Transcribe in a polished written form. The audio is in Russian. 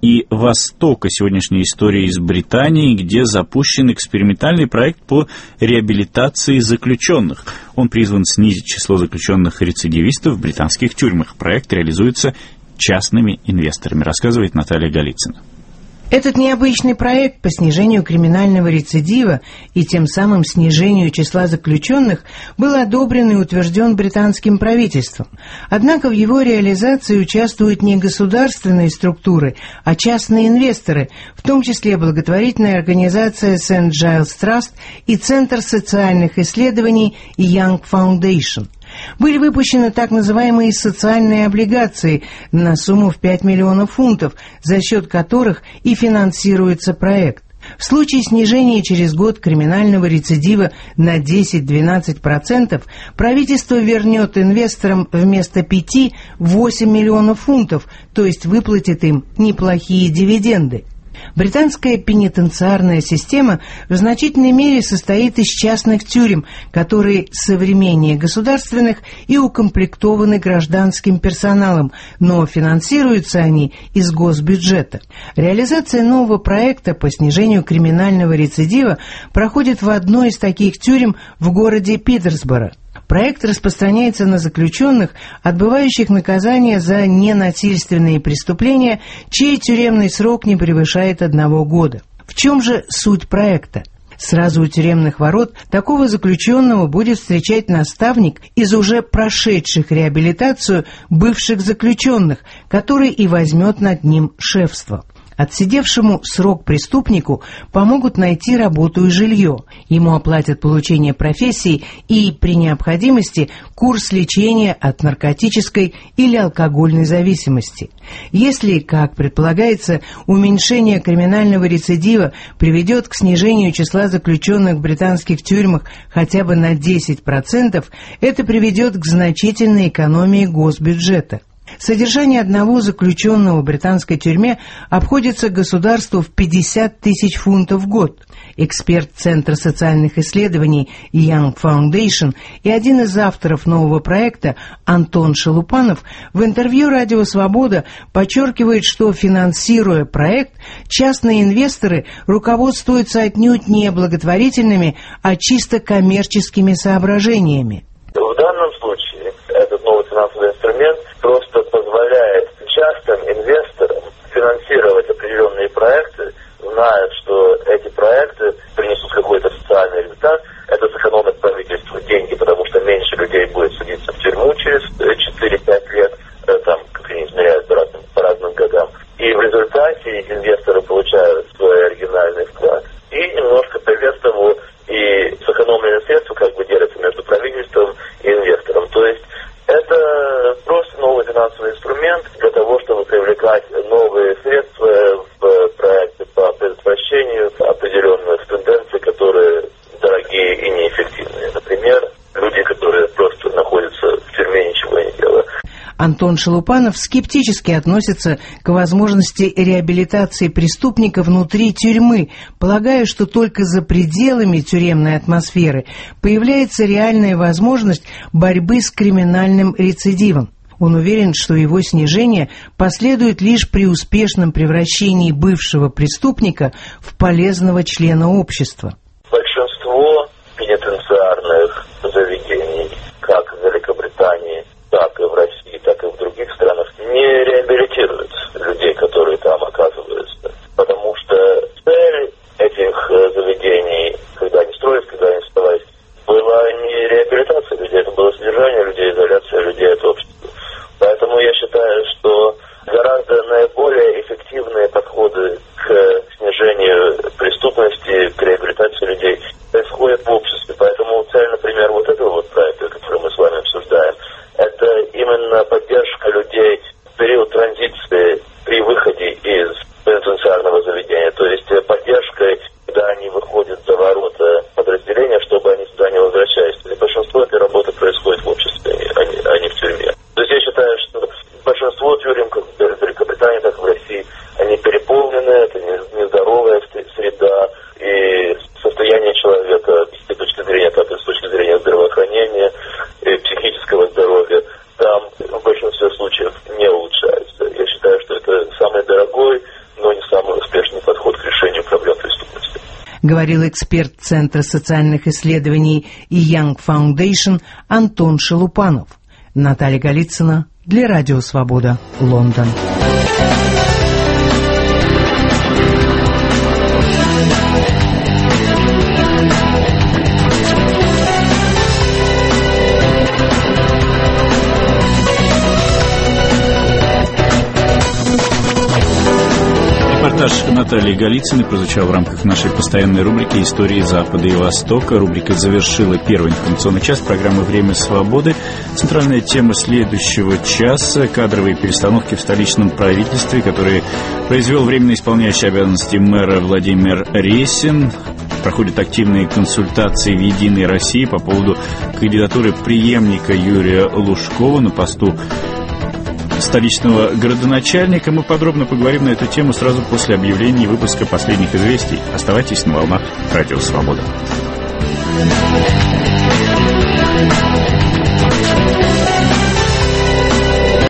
и Востока. Сегодняшняя история из Британии, где запущен экспериментальный проект по реабилитации заключенных. Он призван снизить число заключенных-рецидивистов в британских тюрьмах. Проект реализуется частными инвесторами, рассказывает Наталья Голицына. Этот необычный проект по снижению криминального рецидива и тем самым снижению числа заключенных был одобрен и утвержден британским правительством. Однако в его реализации участвуют не государственные структуры, а частные инвесторы, в том числе благотворительная организация St. Giles Trust и Центр социальных исследований Young Foundation. Были выпущены так называемые социальные облигации на сумму в 5 миллионов фунтов, за счет которых и финансируется проект. В случае снижения через год криминального рецидива на 10-12%, правительство вернет инвесторам вместо 5 – 8 миллионов фунтов, то есть выплатит им неплохие дивиденды. Британская пенитенциарная система в значительной мере состоит из частных тюрем, которые современнее государственных и укомплектованы гражданским персоналом, но финансируются они из госбюджета. Реализация нового проекта по снижению криминального рецидива проходит в одной из таких тюрем в городе Питерсборо. Проект распространяется на заключенных, отбывающих наказание за ненасильственные преступления, чей тюремный срок не превышает 1 года. В чем же суть проекта? Сразу у тюремных ворот такого заключенного будет встречать наставник из уже прошедших реабилитацию бывших заключенных, который и возьмет над ним шефство. Отсидевшему срок преступнику помогут найти работу и жилье. Ему оплатят получение профессии и, при необходимости, курс лечения от наркотической или алкогольной зависимости. Если, как предполагается, уменьшение криминального рецидива приведет к снижению числа заключенных в британских тюрьмах хотя бы на 10%, это приведет к значительной экономии госбюджета. Содержание одного заключенного в британской тюрьме обходится государству в 50 тысяч фунтов в год. Эксперт Центра социальных исследований Young Foundation и один из авторов нового проекта Антон Шелупанов в интервью «Радио Свобода» подчеркивает, что, финансируя проект, частные инвесторы руководствуются отнюдь не благотворительными, а чисто коммерческими соображениями. В данном случае этот новый финансовый инструмент просто позволяет частным инвесторам финансировать определенные проекты, зная, что эти проекты принесут какой-то социальный результат. Это сэкономит правительству деньги, потому что меньше людей будет садиться в тюрьму через 4-5 лет, там, как они измеряют по разным годам. И в результате инвесторы получают свой оригинальный вклад. И немножко поверх того, и сэкономленные средства как бы делятся между правительством и инвестором. То есть это просто новый финансовый инструмент для того, чтобы привлекать новые средства в проекты по предотвращению определенных тенденций, которые дорогие и неэффективные. Например, люди, которые просто находятся в тюрьме, ничего не делая. Антон Шелупанов скептически относится к возможности реабилитации преступника внутри тюрьмы, полагая, что только за пределами тюремной атмосферы появляется реальная возможность борьбы с криминальным рецидивом. Он уверен, что его снижение последует лишь при успешном превращении бывшего преступника в полезного члена общества. Большинство пенитенциарных заведений, как в Великобритании, так и в России, так и в других странах, не реабилитируют людей, которые там оказываются. Потому что цель этих заведений, когда они строились, когда они создавались, была не реабилитация людей, это было содержание людей, изоляция людей от общества. Поэтому я считаю, что гораздо наиболее эффективные подходы к снижению преступности, к реабилитации людей происходят в обществе. Поэтому цель, например, вот этого вот проекта, который мы с вами обсуждаем, это именно поддержка людей в период транзиции при выходе из пенитенциарного заведения. То есть поддержка, когда они выходят за ворота подразделения, чтобы они сюда не возвращались. И большинство этой работы происходит в обществе, а не в тюрьме. То есть я считаю, что большинство тюрем, как в Великобритании, так и в России, они переполнены, это нездоровая среда, и состояние человека с точки зрения, так и с точки зрения здравоохранения и психического здоровья, там в большинстве случаев не улучшается. Я считаю, что это самый дорогой, но не самый успешный подход к решению проблем преступности. Говорил эксперт Центра социальных исследований и Young Foundation Антон Шелупанов. Наталья Голицына для Радио Свобода, Лондон. Репортаж Натальи Голицыной прозвучал в рамках нашей постоянной рубрики «Истории Запада и Востока». Рубрика завершила первый информационный час программы «Время свободы». Центральная тема следующего часа – кадровые перестановки в столичном правительстве, которые произвел временно исполняющий обязанности мэра Владимир Ресин. Проходят активные консультации в «Единой России» по поводу кандидатуры преемника Юрия Лужкова на посту столичного градоначальника. Мы подробно поговорим на эту тему сразу после объявления выпуска последних известий. Оставайтесь на волнах Радио Свобода.